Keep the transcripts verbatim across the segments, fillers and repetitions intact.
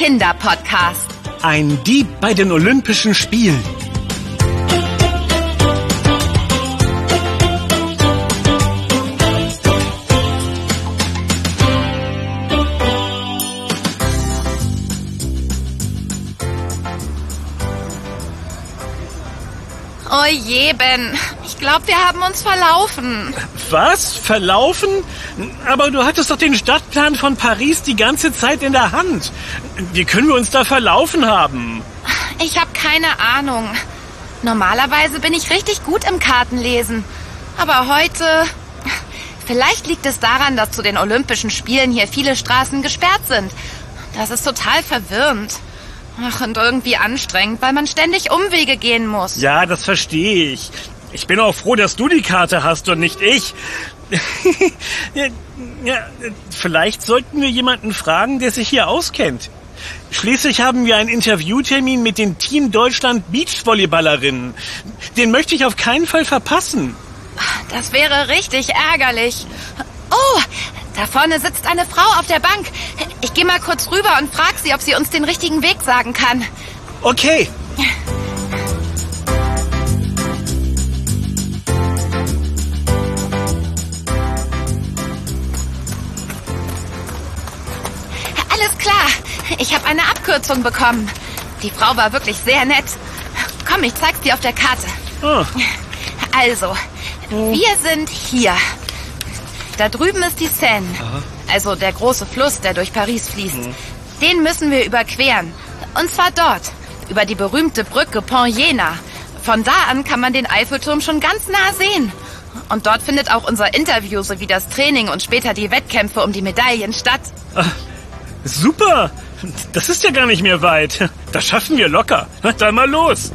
Kinderpodcast. Ein Dieb bei den Olympischen Spielen. Oh je, Ben. Ich glaube, wir haben uns verlaufen. Was? Verlaufen? Aber du hattest doch den Stadtplan von Paris die ganze Zeit in der Hand. Wie können wir uns da verlaufen haben? Ich habe keine Ahnung. Normalerweise bin ich richtig gut im Kartenlesen. Aber heute... Vielleicht liegt es daran, dass zu den Olympischen Spielen hier viele Straßen gesperrt sind. Das ist total verwirrend. Ach, und irgendwie anstrengend, weil man ständig Umwege gehen muss. Ja, das verstehe ich. Ich bin auch froh, dass du die Karte hast und nicht ich. ja, ja, vielleicht sollten wir jemanden fragen, der sich hier auskennt. Schließlich haben wir einen Interviewtermin mit den Team Deutschland Beachvolleyballerinnen. Den möchte ich auf keinen Fall verpassen. Das wäre richtig ärgerlich. Oh, da vorne sitzt eine Frau auf der Bank. Ich gehe mal kurz rüber und frage sie, ob sie uns den richtigen Weg sagen kann. Okay. Alles klar. Ich habe eine Abkürzung bekommen. Die Frau war wirklich sehr nett. Komm, ich zeig's dir auf der Karte. Oh. Also, wir sind hier. Da drüben ist die Seine, Aha. also der große Fluss, der durch Paris fließt. Mhm. Den müssen wir überqueren. Und zwar dort, über die berühmte Brücke Pont Jena. Von da an kann man den Eiffelturm schon ganz nah sehen. Und dort findet auch unser Interview sowie das Training und später die Wettkämpfe um die Medaillen statt. Ach, super! Das ist ja gar nicht mehr weit. Das schaffen wir locker. Na, dann mal los!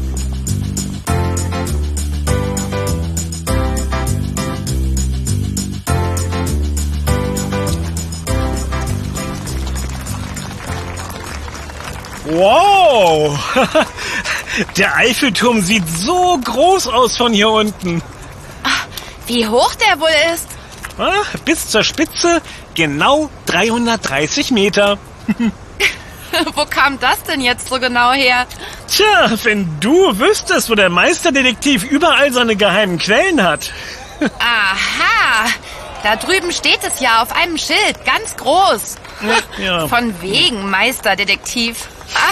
Wow! Der Eiffelturm sieht so groß aus von hier unten. Ach, wie hoch der wohl ist? Ah, bis zur Spitze genau dreihundertdreißig Meter. Wo kam das denn jetzt so genau her? Tja, wenn du wüsstest, wo der Meisterdetektiv überall seine geheimen Quellen hat. Aha! Da drüben steht es ja auf einem Schild, ganz groß. Ja. Von wegen Meisterdetektiv.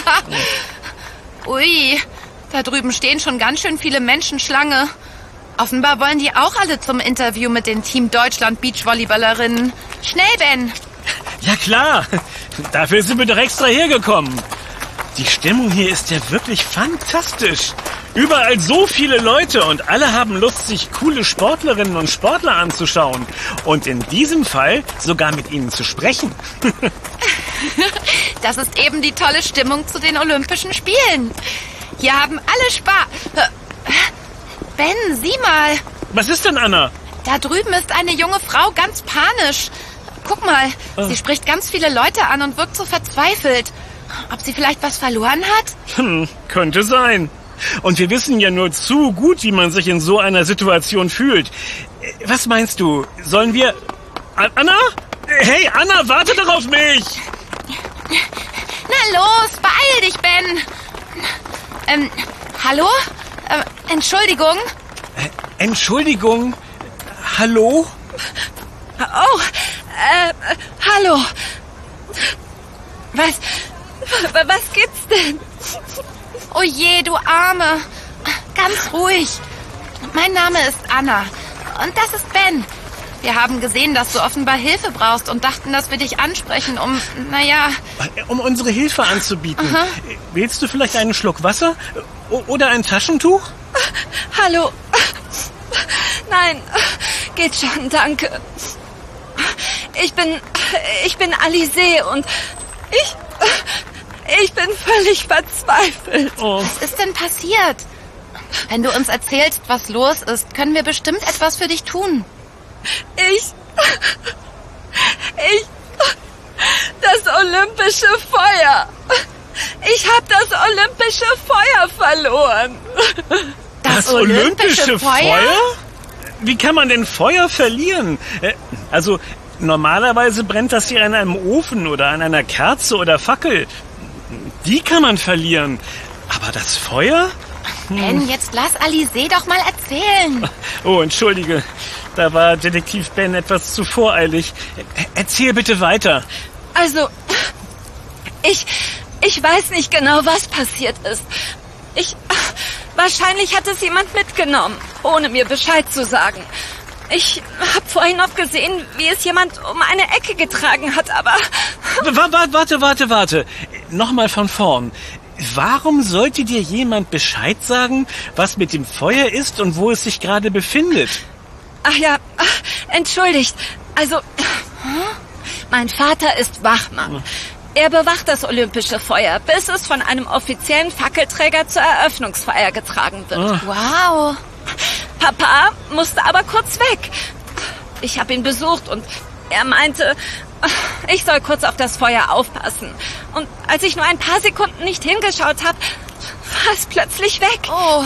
Ui, da drüben stehen schon ganz schön viele Menschen Schlange. Offenbar wollen die auch alle zum Interview mit den Team Deutschland Beachvolleyballerinnen. Schnell, Ben! Ja klar, dafür sind wir doch extra hergekommen. Die Stimmung hier ist ja wirklich fantastisch. Überall so viele Leute und alle haben Lust, sich coole Sportlerinnen und Sportler anzuschauen. Und in diesem Fall sogar mit ihnen zu sprechen. Das ist eben die tolle Stimmung zu den Olympischen Spielen. Hier haben alle Spaß. Ben, sieh mal. Was ist denn, Anna? Da drüben ist eine junge Frau ganz panisch. Guck mal, oh. Sie spricht ganz viele Leute an und wirkt so verzweifelt. Ob sie vielleicht was verloren hat? Hm, könnte sein. Und wir wissen ja nur zu gut, wie man sich in so einer Situation fühlt. Was meinst du? Sollen wir... Anna? Hey, Anna, warte doch auf mich! Na los, beeil dich, Ben! Ähm, hallo? Äh, Entschuldigung? Äh, Entschuldigung? Hallo? Oh, äh, hallo. Was... Was gibt's denn? Oh je, du Arme. Ganz ruhig. Mein Name ist Anna. Und das ist Ben. Wir haben gesehen, dass du offenbar Hilfe brauchst und dachten, dass wir dich ansprechen, um, naja... Um unsere Hilfe anzubieten. Aha. Willst du vielleicht einen Schluck Wasser? Oder ein Taschentuch? Hallo. Nein, geht schon, danke. Ich bin... Ich bin Alizée und ich... Ich bin völlig verzweifelt. Oh. Was ist denn passiert? Wenn du uns erzählst, was los ist, können wir bestimmt etwas für dich tun. Ich... Ich... Das olympische Feuer. Ich habe das olympische Feuer verloren. Das, das olympische, olympische Feuer? Feuer? Wie kann man denn Feuer verlieren? Also, Normalerweise brennt das hier an einem Ofen oder an einer Kerze oder Fackel. Die kann man verlieren. Aber das Feuer? Ben, jetzt lass Alizé doch mal erzählen. Oh, entschuldige. Da war Detektiv Ben etwas zu voreilig. Erzähl bitte weiter. Also, ich, ich weiß nicht genau, was passiert ist. Ich, wahrscheinlich hat es jemand mitgenommen, ohne mir Bescheid zu sagen. Ich habe vorhin noch gesehen, wie es jemand um eine Ecke getragen hat, aber... Warte, warte, warte, warte. Nochmal von vorn. Warum sollte dir jemand Bescheid sagen, was mit dem Feuer ist und wo es sich gerade befindet? Ach ja, entschuldigt. Also, mein Vater ist Wachmann. Er bewacht das olympische Feuer, bis es von einem offiziellen Fackelträger zur Eröffnungsfeier getragen wird. Wow. Papa musste aber kurz weg. Ich habe ihn besucht und er meinte, ich soll kurz auf das Feuer aufpassen. Und als ich nur ein paar Sekunden nicht hingeschaut habe, war es plötzlich weg. Oh.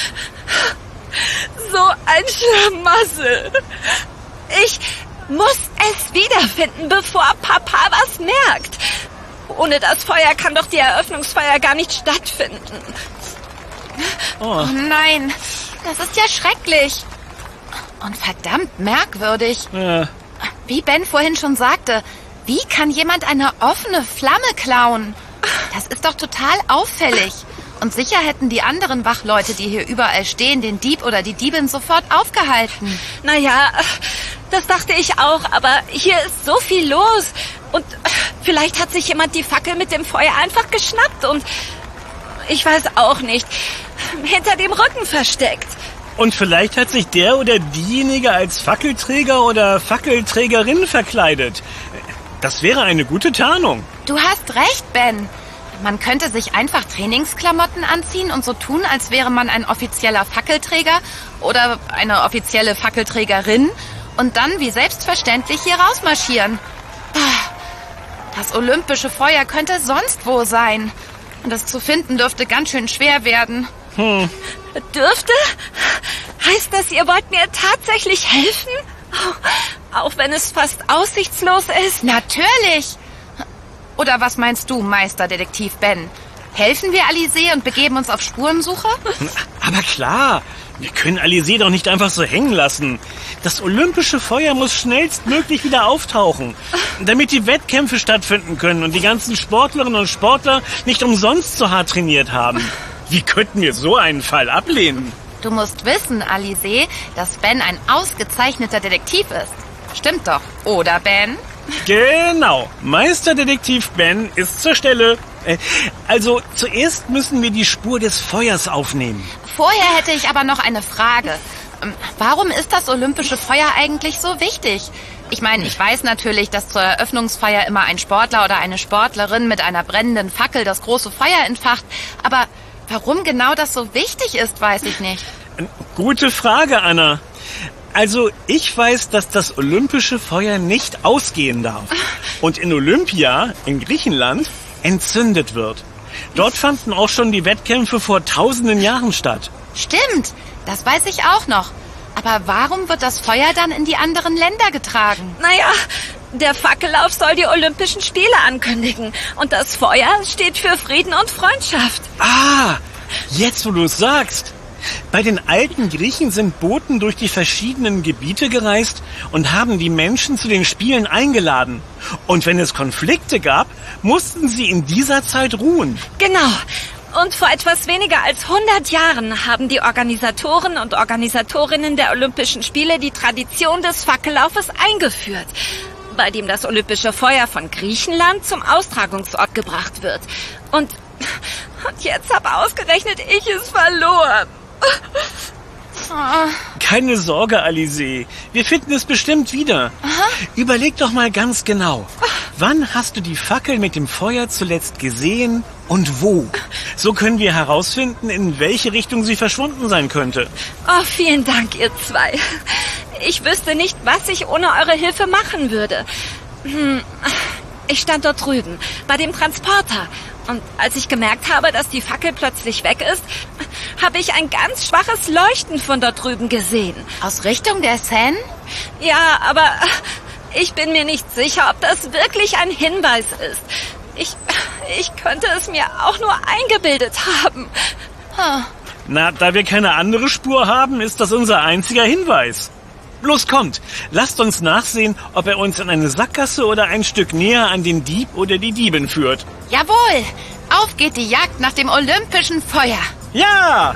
So ein Schlamassel. Ich muss es wiederfinden, bevor Papa was merkt. Ohne das Feuer kann doch die Eröffnungsfeier gar nicht stattfinden. Oh, oh nein, das ist ja schrecklich. Und verdammt merkwürdig. Ja. Wie Ben vorhin schon sagte, wie kann jemand eine offene Flamme klauen? Das ist doch total auffällig. Und sicher hätten die anderen Wachleute, die hier überall stehen, den Dieb oder die Diebin sofort aufgehalten. Naja, das dachte ich auch, aber hier ist so viel los. Und vielleicht hat sich jemand die Fackel mit dem Feuer einfach geschnappt und ich weiß auch nicht, hinter dem Rücken versteckt. Und vielleicht hat sich der oder diejenige als Fackelträger oder Fackelträgerin verkleidet. Das wäre eine gute Tarnung. Du hast recht, Ben. Man könnte sich einfach Trainingsklamotten anziehen und so tun, als wäre man ein offizieller Fackelträger oder eine offizielle Fackelträgerin und dann wie selbstverständlich hier rausmarschieren. Das olympische Feuer könnte sonst wo sein. Und das zu finden dürfte ganz schön schwer werden. Hm. Dürfte? Heißt das, ihr wollt mir tatsächlich helfen? Auch wenn es fast aussichtslos ist? Natürlich! Oder was meinst du, Meisterdetektiv Ben? Helfen wir Alizé und begeben uns auf Spurensuche? Aber klar, wir können Alizé doch nicht einfach so hängen lassen. Das olympische Feuer muss schnellstmöglich wieder auftauchen, damit die Wettkämpfe stattfinden können und die ganzen Sportlerinnen und Sportler nicht umsonst so hart trainiert haben. Wie könnten wir so einen Fall ablehnen? Du musst wissen, Alizé, dass Ben ein ausgezeichneter Detektiv ist. Stimmt doch, oder Ben? Genau. Meisterdetektiv Ben ist zur Stelle. Also, zuerst müssen wir die Spur des Feuers aufnehmen. Vorher hätte ich aber noch eine Frage. Warum ist das olympische Feuer eigentlich so wichtig? Ich meine, ich weiß natürlich, dass zur Eröffnungsfeier immer ein Sportler oder eine Sportlerin mit einer brennenden Fackel das große Feuer entfacht. Aber warum genau das so wichtig ist, weiß ich nicht. Gute Frage, Anna. Also, ich weiß, dass das olympische Feuer nicht ausgehen darf. Und in Olympia, in Griechenland, entzündet wird. Dort fanden auch schon die Wettkämpfe vor tausenden Jahren statt. Stimmt, das weiß ich auch noch. Aber warum wird das Feuer dann in die anderen Länder getragen? Naja, der Fackellauf soll die Olympischen Spiele ankündigen. Und das Feuer steht für Frieden und Freundschaft. Ah, jetzt wo du es sagst. Bei den alten Griechen sind Boten durch die verschiedenen Gebiete gereist und haben die Menschen zu den Spielen eingeladen. Und wenn es Konflikte gab, mussten sie in dieser Zeit ruhen. Genau. Und vor etwas weniger als hundert Jahren haben die Organisatoren und Organisatorinnen der Olympischen Spiele die Tradition des Fackellaufes eingeführt, bei dem das olympische Feuer von Griechenland zum Austragungsort gebracht wird. Und, und jetzt habe ausgerechnet ich es verloren. Keine Sorge, Alizé. Wir finden es bestimmt wieder. Aha. Überleg doch mal ganz genau. Wann hast du die Fackel mit dem Feuer zuletzt gesehen und wo? So können wir herausfinden, in welche Richtung sie verschwunden sein könnte. Oh, vielen Dank, ihr zwei. Ich wüsste nicht, was ich ohne eure Hilfe machen würde. Hm. Ich stand dort drüben, bei dem Transporter. Und als ich gemerkt habe, dass die Fackel plötzlich weg ist, habe ich ein ganz schwaches Leuchten von dort drüben gesehen. Aus Richtung der Seine? Ja, aber Ich bin mir nicht sicher, ob das wirklich ein Hinweis ist. Ich, ich könnte es mir auch nur eingebildet haben. Huh. Na, da wir keine andere Spur haben, ist das unser einziger Hinweis. Los, kommt, lasst uns nachsehen, ob er uns in eine Sackgasse oder ein Stück näher an den Dieb oder die Diebin führt. Jawohl, auf geht die Jagd nach dem olympischen Feuer. Ja!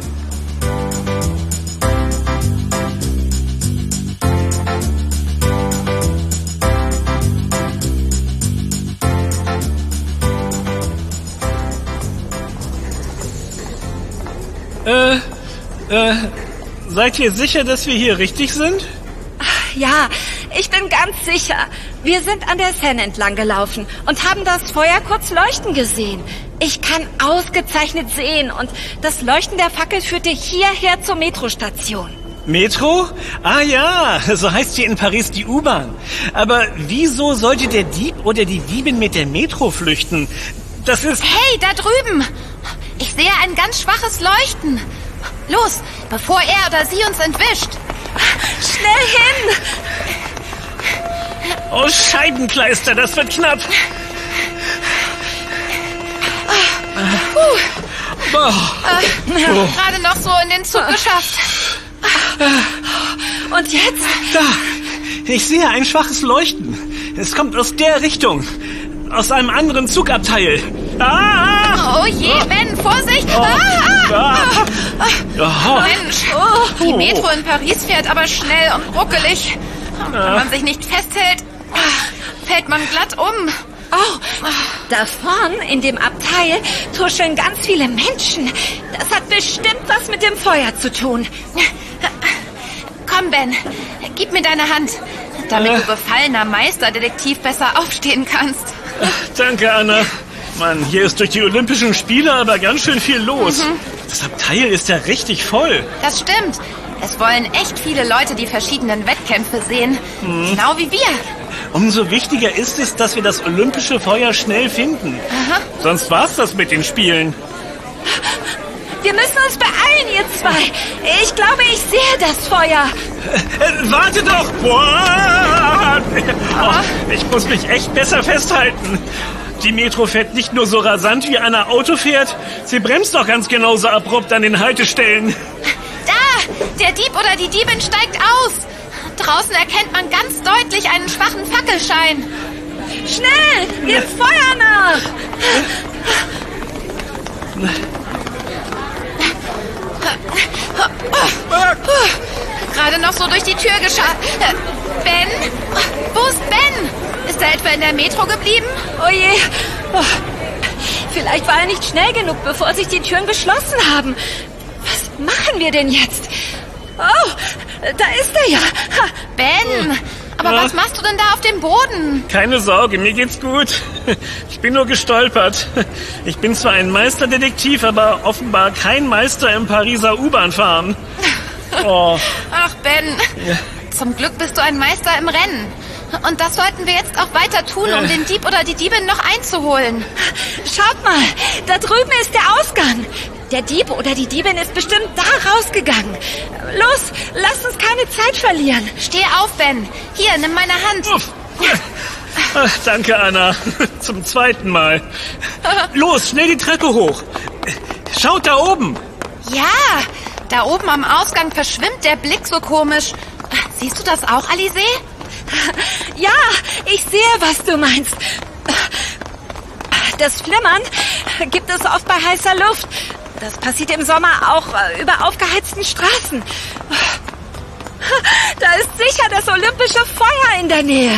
Äh, äh, seid ihr sicher, dass wir hier richtig sind? Ja, ich bin ganz sicher. Wir sind an der Seine entlang gelaufen und haben das Feuer kurz leuchten gesehen. Ich kann ausgezeichnet sehen und das Leuchten der Fackel führte hierher zur Metrostation. Metro? Ah ja, so heißt hier in Paris die U-Bahn. Aber wieso sollte der Dieb oder die Diebin mit der Metro flüchten? Das ist... Hey, da drüben! Ich sehe ein ganz schwaches Leuchten. Los, bevor er oder sie uns entwischt. Schnell hin! Oh, Scheibenkleister, das wird knapp. Puh. Oh. Äh, Oh. Gerade noch so in den Zug geschafft. Und jetzt? Da, ich sehe ein schwaches Leuchten. Es kommt aus der Richtung. Aus einem anderen Zugabteil. Ah! Oh je, Ben, Vorsicht! Oh. Ah, ah. Oh. Mensch, die Metro in Paris fährt aber schnell und ruckelig. Wenn man sich nicht festhält, fällt man glatt um. Oh, da vorn in dem Abteil tuscheln ganz viele Menschen. Das hat bestimmt was mit dem Feuer zu tun. Komm, Ben, gib mir deine Hand, damit du befallener Meisterdetektiv besser aufstehen kannst. Danke, Anna. Mann, hier ist durch die Olympischen Spiele aber ganz schön viel los. Mhm. Das Abteil ist ja richtig voll. Das stimmt. Es wollen echt viele Leute die verschiedenen Wettkämpfe sehen. Mhm. Genau wie wir. Umso wichtiger ist es, dass wir das olympische Feuer schnell finden. Aha. Sonst war's das mit den Spielen. Wir müssen uns beeilen, ihr zwei. Ich glaube, ich sehe das Feuer. Äh, warte doch! Boah! Oh, ich muss mich echt besser festhalten. Die Metro fährt nicht nur so rasant, wie Anna Auto fährt. Sie bremst doch ganz genauso abrupt an den Haltestellen. Da! Der Dieb oder die Diebin steigt aus. Draußen erkennt man ganz deutlich einen schwachen Fackelschein. Schnell! Wir Feuer nach! Gerade noch so durch die Tür geschafft. Ben? Wo ist Ben? Ist er etwa in der Metro geblieben? Oh je. Oh. Vielleicht war er nicht schnell genug, bevor sich die Türen geschlossen haben. Was machen wir denn jetzt? Oh, da ist er ja. Ha. Ben, aber Ja. was machst du denn da auf dem Boden? Keine Sorge, mir geht's gut. Ich bin nur gestolpert. Ich bin zwar ein Meisterdetektiv, aber offenbar kein Meister im Pariser U-Bahn-Fahren. Oh. Ach, Ben. Ja. Zum Glück bist du ein Meister im Rennen. Und das sollten wir jetzt auch weiter tun, um den Dieb oder die Diebin noch einzuholen. Schaut mal, da drüben ist der Ausgang. Der Dieb oder die Diebin ist bestimmt da rausgegangen. Los, lass uns keine Zeit verlieren. Steh auf, Ben. Hier, nimm meine Hand. Uff. Ach, danke, Anna. Zum zweiten Mal. Los, schnell die Treppe hoch. Schaut da oben. Ja, da oben am Ausgang verschwimmt der Blick so komisch. Siehst du das auch, Alizé? Ja, ich sehe, was du meinst. Das Flimmern gibt es oft bei heißer Luft. Das passiert im Sommer auch über aufgeheizten Straßen. Da ist sicher das olympische Feuer in der Nähe.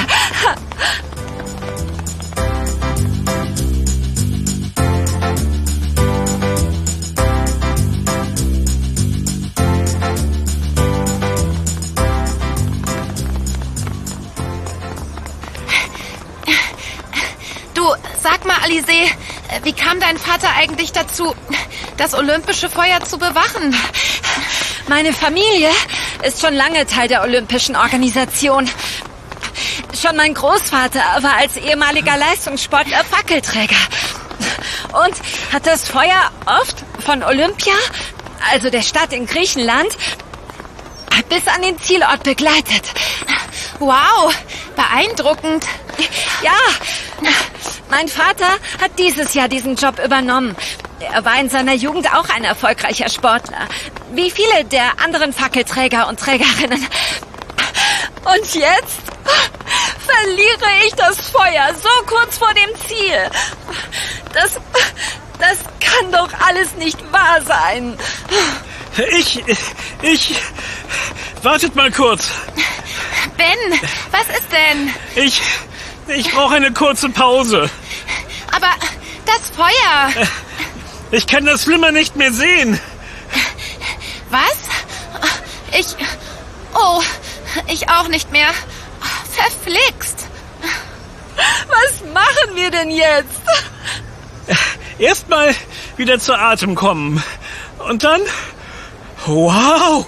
Du, sag mal, Alizé, wie kam dein Vater eigentlich dazu, das olympische Feuer zu bewachen? Meine Familie ist schon lange Teil der olympischen Organisation. Schon mein Großvater war als ehemaliger Leistungssportler Fackelträger und hat das Feuer oft von Olympia, also der Stadt in Griechenland, bis an den Zielort begleitet. Wow, Beeindruckend. Ja, mein Vater hat dieses Jahr diesen Job übernommen. Er war in seiner Jugend auch ein erfolgreicher Sportler. Wie viele der anderen Fackelträger und Trägerinnen. Und jetzt verliere ich das Feuer so kurz vor dem Ziel. Das, das kann doch alles nicht wahr sein. Ich, ich... Wartet mal kurz. Ben, was ist denn? Ich, ich brauche eine kurze Pause. Aber das Feuer... Ich kann das Flimmern nicht mehr sehen. Was? Ich... Oh, ich auch nicht mehr. Verflixt. Was machen wir denn jetzt? Erstmal wieder zu Atem kommen. Und dann... Wow!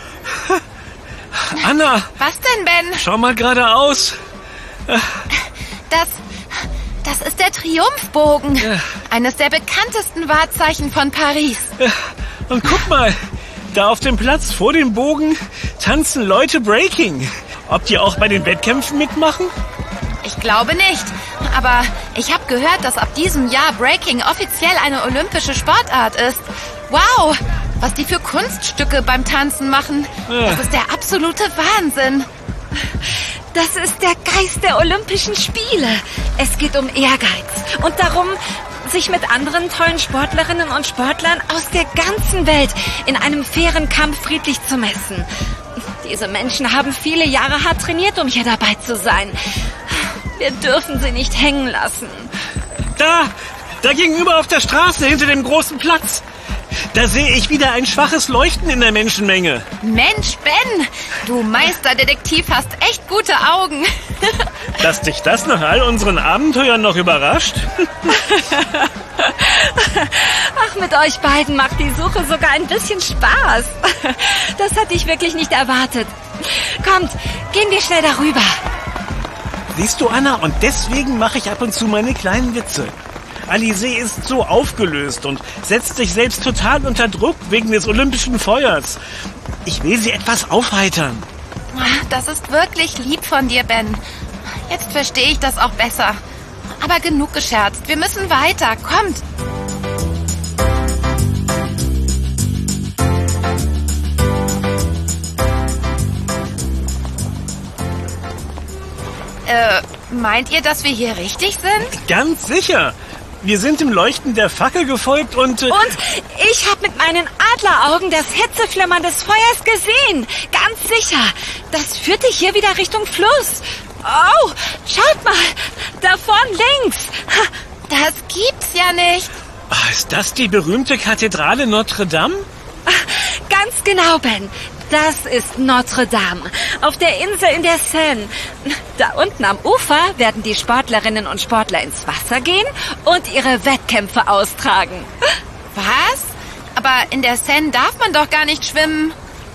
Anna! Was denn, Ben? Schau mal geradeaus. Das... Das ist der Triumphbogen. Ja. Eines der bekanntesten Wahrzeichen von Paris. Ja. Und guck mal, da auf dem Platz vor dem Bogen tanzen Leute Breaking. Ob die auch bei den Wettkämpfen mitmachen? Ich glaube nicht. Aber ich habe gehört, dass ab diesem Jahr Breaking offiziell eine olympische Sportart ist. Wow, was die für Kunststücke beim Tanzen machen. Ja. Das ist der absolute Wahnsinn. Das ist der Geist der Olympischen Spiele. Es geht um Ehrgeiz und darum, sich mit anderen tollen Sportlerinnen und Sportlern aus der ganzen Welt in einem fairen Kampf friedlich zu messen. Diese Menschen haben viele Jahre hart trainiert, um hier dabei zu sein. Wir dürfen sie nicht hängen lassen. Da, da gegenüber auf der Straße hinter dem großen Platz. Da sehe ich wieder ein schwaches Leuchten in der Menschenmenge. Mensch, Ben, du Meisterdetektiv hast echt gute Augen. Dass dich das nach all unseren Abenteuern noch überrascht? Ach, mit euch beiden macht die Suche sogar ein bisschen Spaß. Das hatte ich wirklich nicht erwartet. Kommt, gehen wir schnell darüber. Siehst du, Anna, und deswegen mache ich ab und zu meine kleinen Witze. Alizée ist so aufgelöst und setzt sich selbst total unter Druck wegen des olympischen Feuers. Ich will sie etwas aufheitern. Das ist wirklich lieb von dir, Ben. Jetzt verstehe ich das auch besser. Aber genug gescherzt. Wir müssen weiter. Kommt. Äh, meint ihr, dass wir hier richtig sind? Ganz sicher. Wir sind dem Leuchten der Fackel gefolgt und... Äh und ich habe mit meinen Adleraugen das Hitzeflimmern des Feuers gesehen. Ganz sicher. Das führte hier wieder Richtung Fluss. Oh, schaut mal. Da vorn links. Das gibt's ja nicht. Ist das die berühmte Kathedrale Notre Dame? Ganz genau, Ben. Das ist Notre Dame, auf der Insel in der Seine. Da unten am Ufer werden die Sportlerinnen und Sportler ins Wasser gehen und ihre Wettkämpfe austragen. Was? Aber in der Seine darf man doch gar nicht schwimmen.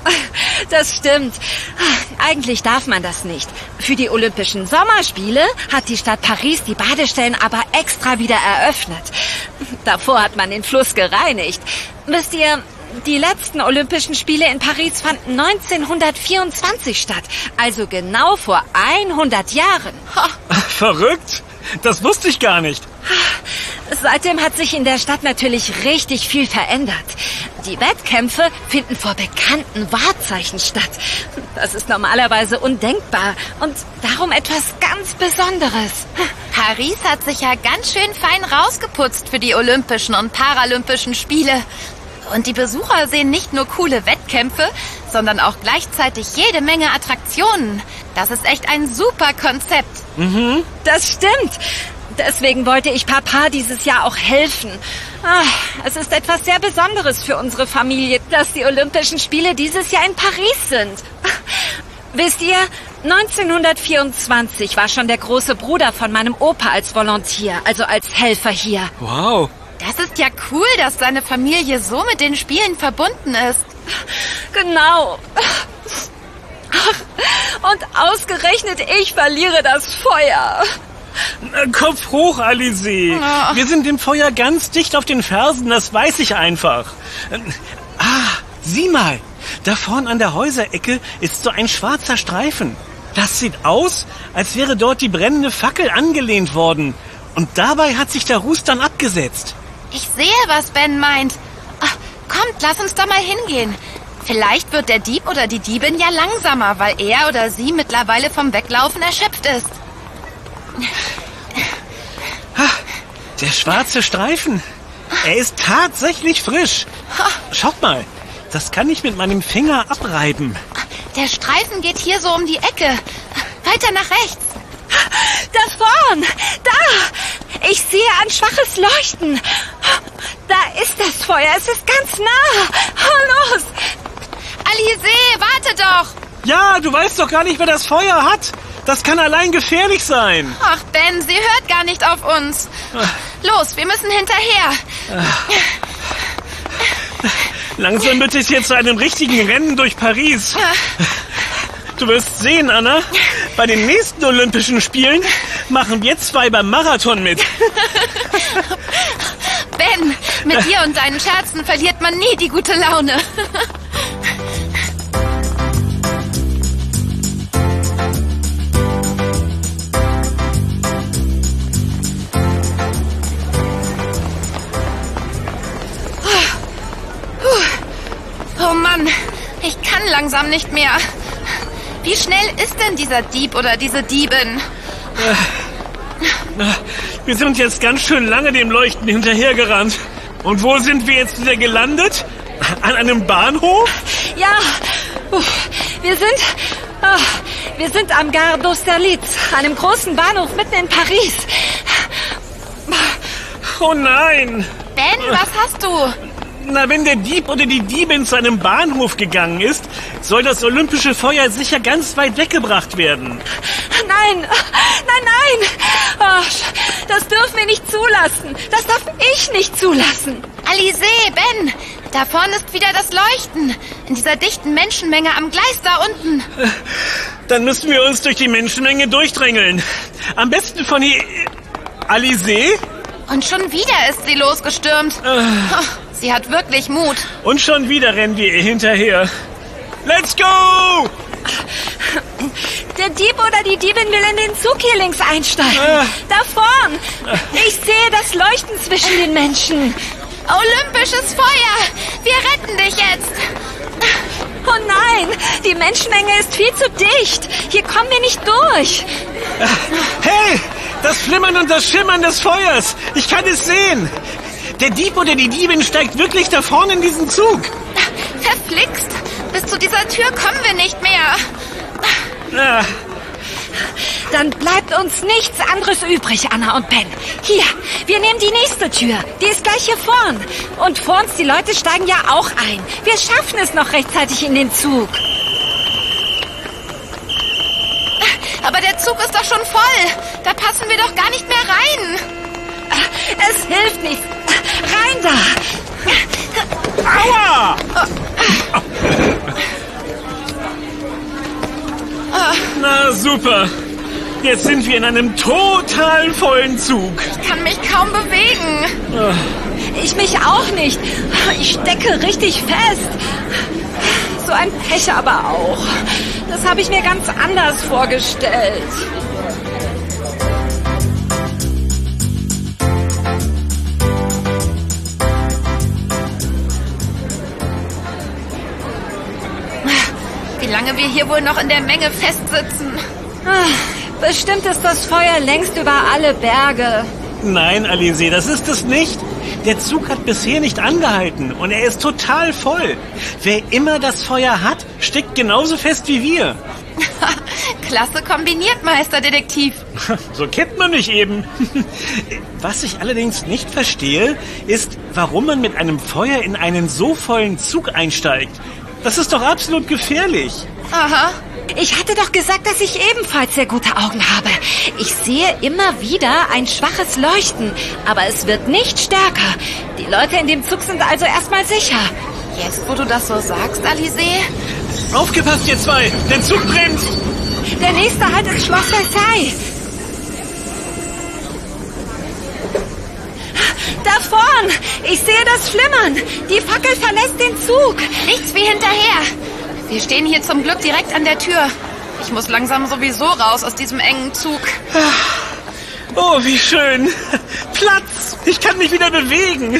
Das stimmt. Eigentlich darf man das nicht. Für die Olympischen Sommerspiele hat die Stadt Paris die Badestellen aber extra wieder eröffnet. Davor hat man den Fluss gereinigt. Wisst ihr... Die letzten Olympischen Spiele in Paris fanden neunzehnhundertvierundzwanzig statt, also genau vor hundert Jahren. Verrückt? Das wusste ich gar nicht. Seitdem hat sich in der Stadt natürlich richtig viel verändert. Die Wettkämpfe finden vor bekannten Wahrzeichen statt. Das ist normalerweise undenkbar und darum etwas ganz Besonderes. Paris hat sich ja ganz schön fein rausgeputzt für die Olympischen und Paralympischen Spiele. Und die Besucher sehen nicht nur coole Wettkämpfe, sondern auch gleichzeitig jede Menge Attraktionen. Das ist echt ein super Konzept. Mhm. Das stimmt. Deswegen wollte ich Papa dieses Jahr auch helfen. Ach, es ist etwas sehr Besonderes für unsere Familie, dass die Olympischen Spiele dieses Jahr in Paris sind. Wisst ihr, neunzehnhundertvierundzwanzig war schon der große Bruder von meinem Opa als Volontier, also als Helfer hier. Wow. Das ist ja cool, dass deine Familie so mit den Spielen verbunden ist. Genau. Und ausgerechnet ich verliere das Feuer. Kopf hoch, Alizée. Oh. Wir sind dem Feuer ganz dicht auf den Fersen, das weiß ich einfach. Ah, sieh mal. Da vorn an der Häuserecke ist so ein schwarzer Streifen. Das sieht aus, als wäre dort die brennende Fackel angelehnt worden. Und dabei hat sich der Ruß dann abgesetzt. Ich sehe, was Ben meint. Ach, kommt, lass uns doch mal hingehen. Vielleicht wird der Dieb oder die Diebin ja langsamer, weil er oder sie mittlerweile vom Weglaufen erschöpft ist. Der schwarze Streifen. Er ist tatsächlich frisch. Schaut mal, das kann ich mit meinem Finger abreiben. Der Streifen geht hier so um die Ecke. Weiter nach rechts. Da vorn! Da! Ich sehe ein schwaches Leuchten. Da ist das Feuer. Es ist ganz nah. Oh, los! Alizé, warte doch! Ja, du weißt doch gar nicht, wer das Feuer hat. Das kann allein gefährlich sein. Ach, Ben, sie hört gar nicht auf uns. Los, wir müssen hinterher. Langsam wird es jetzt zu einem richtigen Rennen durch Paris. Du wirst sehen, Anna, bei den nächsten Olympischen Spielen machen wir zwei beim Marathon mit. Ben, mit dir und deinen Scherzen verliert man nie die gute Laune. Oh Mann, ich kann langsam nicht mehr. Wie schnell ist denn dieser Dieb oder diese Diebin? Wir sind jetzt ganz schön lange dem Leuchten hinterhergerannt. Und wo sind wir jetzt wieder gelandet? An einem Bahnhof? Ja, wir sind... Oh, wir sind am Gare d'Austerlitz, einem großen Bahnhof mitten in Paris. Oh nein! Ben, was hast du? Na, wenn der Dieb oder die Diebin zu einem Bahnhof gegangen ist, soll das olympische Feuer sicher ganz weit weggebracht werden. Nein, nein, nein! Oh, das dürfen wir nicht zulassen. Das darf ich nicht zulassen. Alizé, Ben, da vorne ist wieder das Leuchten. In dieser dichten Menschenmenge am Gleis da unten. Dann müssen wir uns durch die Menschenmenge durchdrängeln. Am besten von hier... Alizé? Und schon wieder ist sie losgestürmt. Oh, sie hat wirklich Mut. Und schon wieder rennen wir ihr hinterher. Let's go! Der Dieb oder die Diebin will in den Zug hier links einsteigen. Ah. Da vorn. Ich sehe das Leuchten zwischen den Menschen. Olympisches Feuer! Wir retten dich jetzt! Oh nein, die Menschenmenge ist viel zu dicht. Hier kommen wir nicht durch. Hey, das Flimmern und das Schimmern des Feuers. Ich kann es sehen. Der Dieb oder die Diebin steigt wirklich da vorne in diesen Zug. Verflixt! Bis zu dieser Tür kommen wir nicht mehr. Ah. Dann bleibt uns nichts anderes übrig, Anna und Ben. Hier, wir nehmen die nächste Tür. Die ist gleich hier vorn. Und vor uns, die Leute steigen ja auch ein. Wir schaffen es noch rechtzeitig in den Zug. Aber der Zug ist doch schon voll. Da passen wir doch gar nicht mehr rein. Es hilft nichts. Rein da. Aua! Na super. Jetzt sind wir in einem total vollen Zug. Ich kann mich kaum bewegen. Ich mich auch nicht. Ich stecke richtig fest. So ein Pech aber auch. Das habe ich mir ganz anders vorgestellt. Wie lange wir hier wohl noch in der Menge festsitzen? Bestimmt ist das Feuer längst über alle Berge. Nein, Alizé, das ist es nicht. Der Zug hat bisher nicht angehalten und er ist total voll. Wer immer das Feuer hat, steckt genauso fest wie wir. Klasse kombiniert, Meisterdetektiv. So kennt man mich eben. Was ich allerdings nicht verstehe, ist, warum man mit einem Feuer in einen so vollen Zug einsteigt. Das ist doch absolut gefährlich. Aha. Ich hatte doch gesagt, dass ich ebenfalls sehr gute Augen habe. Ich sehe immer wieder ein schwaches Leuchten, aber es wird nicht stärker. Die Leute in dem Zug sind also erstmal sicher. Jetzt, wo du das so sagst, Alizé? Aufgepasst, ihr zwei! Der Zug brennt! Der nächste Halt ist Schloss Versailles. Da vorn! Ich sehe das Flimmern! Die Fackel verlässt den Zug! Nichts wie hinterher! Wir stehen hier zum Glück direkt an der Tür. Ich muss langsam sowieso raus aus diesem engen Zug. Oh, wie schön. Platz. Ich kann mich wieder bewegen.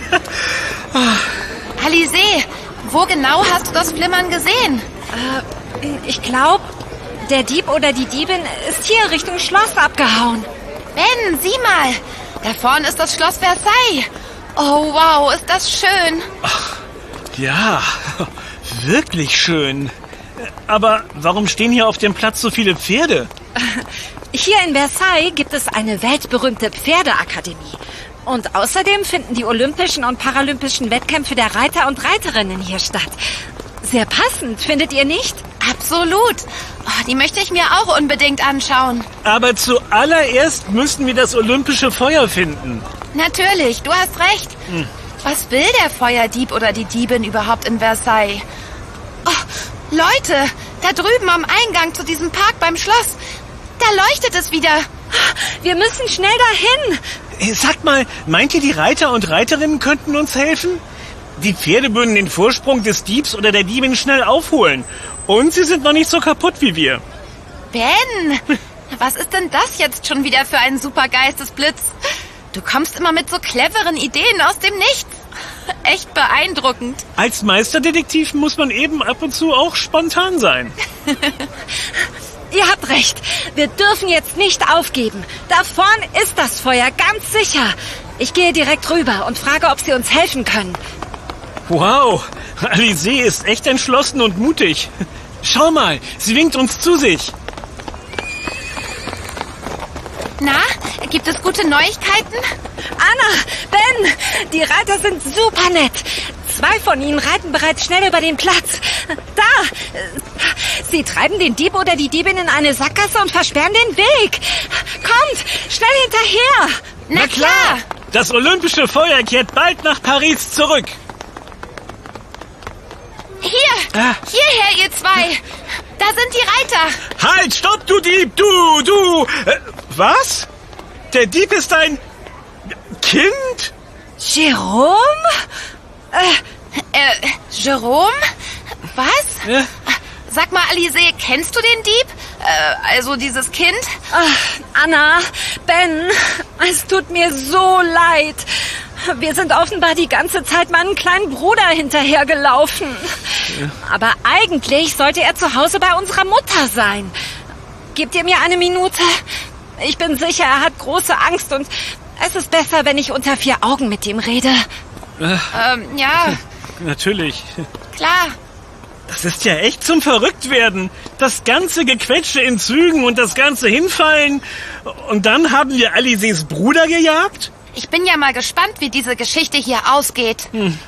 Alizé, wo genau hast du das Flimmern gesehen? Äh, ich glaube, der Dieb oder die Diebin ist hier Richtung Schloss abgehauen. Ben, sieh mal. Da vorne ist das Schloss Versailles. Oh, wow, ist das schön. Ach, ja, wirklich schön. Aber warum stehen hier auf dem Platz so viele Pferde? Hier in Versailles gibt es eine weltberühmte Pferdeakademie. Und außerdem finden die olympischen und paralympischen Wettkämpfe der Reiter und Reiterinnen hier statt. Sehr passend, findet ihr nicht? Absolut. Oh, die möchte ich mir auch unbedingt anschauen. Aber zuallererst müssen wir das olympische Feuer finden. Natürlich, du hast recht. Hm. Was will der Feuerdieb oder die Diebin überhaupt in Versailles? Oh, Leute, da drüben am Eingang zu diesem Park beim Schloss, da leuchtet es wieder. Wir müssen schnell dahin. Sag mal, meint ihr, die Reiter und Reiterinnen könnten uns helfen? Die Pferde würden den Vorsprung des Diebs oder der Diebin schnell aufholen. Und sie sind noch nicht so kaputt wie wir. Ben, was ist denn das jetzt schon wieder für ein super Geistesblitz? Du kommst immer mit so cleveren Ideen aus dem Nichts. Echt beeindruckend. Als Meisterdetektiv muss man eben ab und zu auch spontan sein. Ihr habt recht. Wir dürfen jetzt nicht aufgeben. Da vorn ist das Feuer, ganz sicher. Ich gehe direkt rüber und frage, ob sie uns helfen können. Wow, Alizé ist echt entschlossen und mutig. Schau mal, sie winkt uns zu sich. Na, gibt es gute Neuigkeiten? Anna, Ben, die Reiter sind super nett. Zwei von ihnen reiten bereits schnell über den Platz. Da! Sie treiben den Dieb oder die Diebin in eine Sackgasse und versperren den Weg. Kommt, schnell hinterher! Na, Na klar! Das olympische Feuer kehrt bald nach Paris zurück. Hier! Ah. Hierher, ihr zwei! Da sind die Reiter! Halt, stopp, du Dieb! Du, du! Äh, was? Der Dieb ist ein Kind? Jérôme? Äh, äh, Jérôme? Was? Ja. Sag mal, Alizé, kennst du den Dieb? Äh, also dieses Kind? Ach, Anna, Ben, es tut mir so leid. Wir sind offenbar die ganze Zeit meinem kleinen Bruder hinterhergelaufen. Ja. Aber eigentlich sollte er zu Hause bei unserer Mutter sein. Gebt ihr mir eine Minute? Ich bin sicher, er hat große Angst und es ist besser, wenn ich unter vier Augen mit ihm rede. Ähm, ja. Natürlich. Klar. Das ist ja echt zum Verrücktwerden. Das ganze Gequetsche in Zügen und das ganze Hinfallen. Und dann haben wir Alizés Bruder gejagt? Ich bin ja mal gespannt, wie diese Geschichte hier ausgeht. Hm.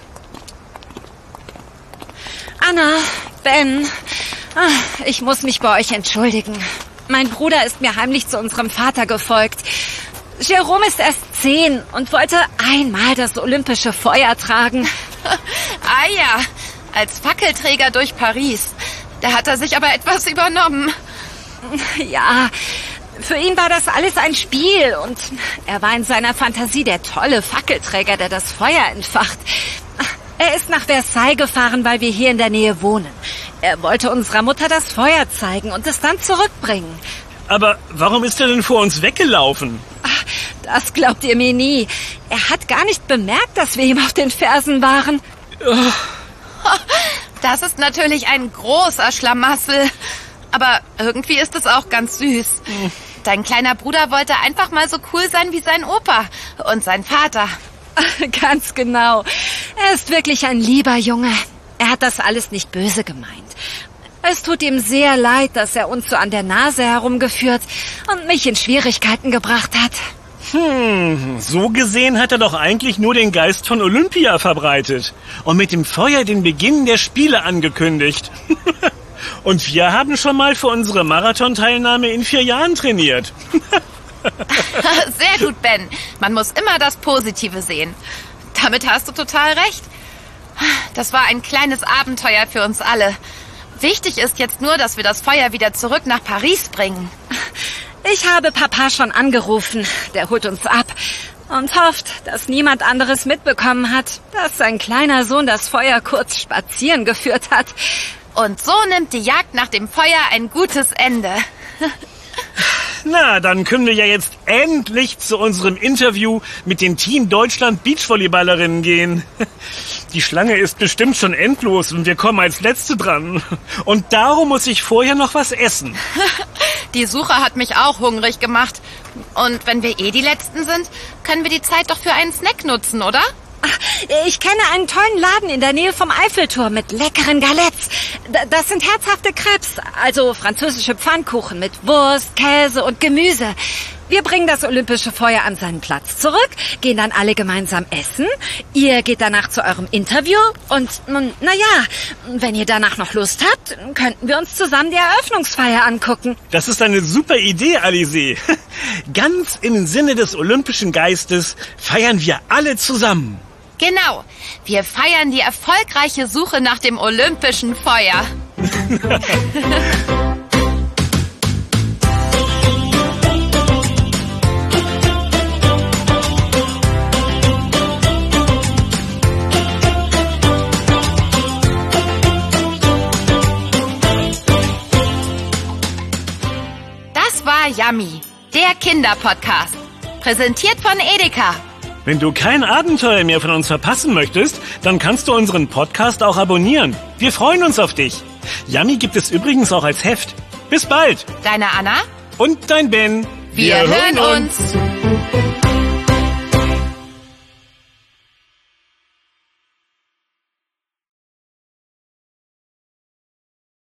Anna, Ben, ich muss mich bei euch entschuldigen. Mein Bruder ist mir heimlich zu unserem Vater gefolgt. Jérôme ist erst zehn und wollte einmal das olympische Feuer tragen. Ah ja, als Fackelträger durch Paris. Da hat er sich aber etwas übernommen. Ja, für ihn war das alles ein Spiel und er war in seiner Fantasie der tolle Fackelträger, der das Feuer entfacht. Er ist nach Versailles gefahren, weil wir hier in der Nähe wohnen. Er wollte unserer Mutter das Feuer zeigen und es dann zurückbringen. Aber warum ist er denn vor uns weggelaufen? Ach, das glaubt ihr mir nie. Er hat gar nicht bemerkt, dass wir ihm auf den Fersen waren. Oh. Das ist natürlich ein großer Schlamassel. Aber irgendwie ist es auch ganz süß. Dein kleiner Bruder wollte einfach mal so cool sein wie sein Opa und sein Vater. Ganz genau. Er ist wirklich ein lieber Junge. Er hat das alles nicht böse gemeint. Es tut ihm sehr leid, dass er uns so an der Nase herumgeführt und mich in Schwierigkeiten gebracht hat. Hm, so gesehen hat er doch eigentlich nur den Geist von Olympia verbreitet und mit dem Feuer den Beginn der Spiele angekündigt. Und wir haben schon mal für unsere Marathonteilnahme in vier Jahren trainiert. Sehr gut, Ben. Man muss immer das Positive sehen. Damit hast du total recht. Das war ein kleines Abenteuer für uns alle. Wichtig ist jetzt nur, dass wir das Feuer wieder zurück nach Paris bringen. Ich habe Papa schon angerufen. Der holt uns ab und hofft, dass niemand anderes mitbekommen hat, dass sein kleiner Sohn das Feuer kurz spazieren geführt hat. Und so nimmt die Jagd nach dem Feuer ein gutes Ende. Na, dann können wir ja jetzt endlich zu unserem Interview mit den Team Deutschland Beachvolleyballerinnen gehen. Die Schlange ist bestimmt schon endlos und wir kommen als Letzte dran. Und darum muss ich vorher noch was essen. Die Suche hat mich auch hungrig gemacht. Und wenn wir eh die Letzten sind, können wir die Zeit doch für einen Snack nutzen, oder? Ich kenne einen tollen Laden in der Nähe vom Eiffelturm mit leckeren Galettes. Das sind herzhafte Crepes, also französische Pfannkuchen mit Wurst, Käse und Gemüse. Wir bringen das olympische Feuer an seinen Platz zurück, gehen dann alle gemeinsam essen. Ihr geht danach zu eurem Interview und, naja, wenn ihr danach noch Lust habt, könnten wir uns zusammen die Eröffnungsfeier angucken. Das ist eine super Idee, Alizée. Ganz im Sinne des olympischen Geistes feiern wir alle zusammen. Genau, wir feiern die erfolgreiche Suche nach dem olympischen Feuer. Das war Yummy, der Kinderpodcast. Präsentiert von Edeka. Wenn du kein Abenteuer mehr von uns verpassen möchtest, dann kannst du unseren Podcast auch abonnieren. Wir freuen uns auf dich. Yummy gibt es übrigens auch als Heft. Bis bald. Deine Anna und dein Ben. Wir, Wir hören uns. uns.